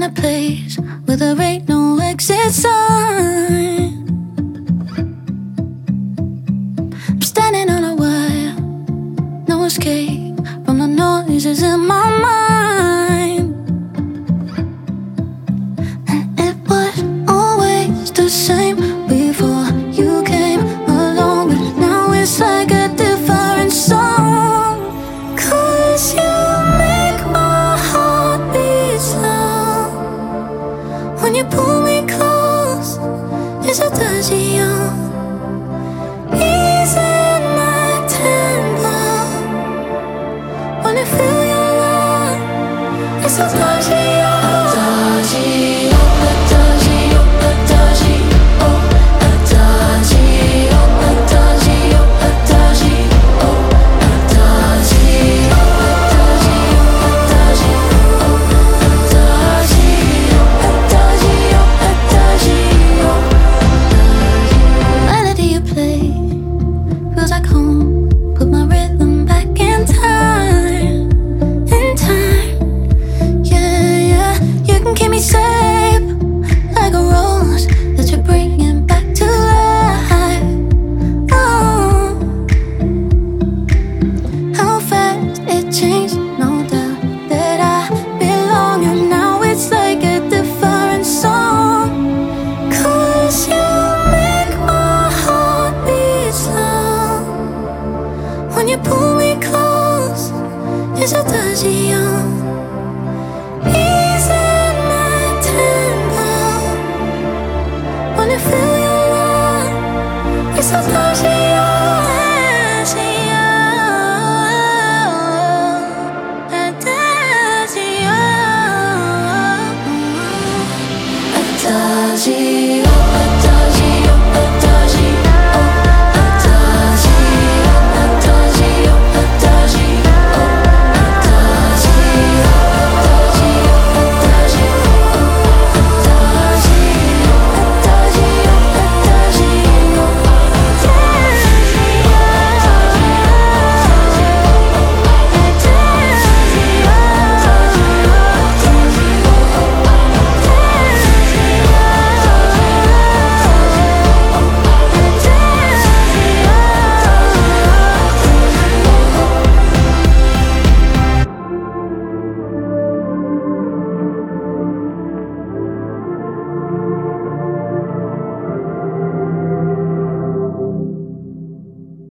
a place where there ain't no exit sign. I'm standing on a wire, no escape from the noises in my mind. And it was always the same before you came along, but now it's like a different song. 'Cause you make my heart beat slow. When you pull me close, it's a touchy easing my tempo. When I feel your love, it's a touchy when you pull me close, it's a touchy easing my tempo. When I feel your love, it's a touchy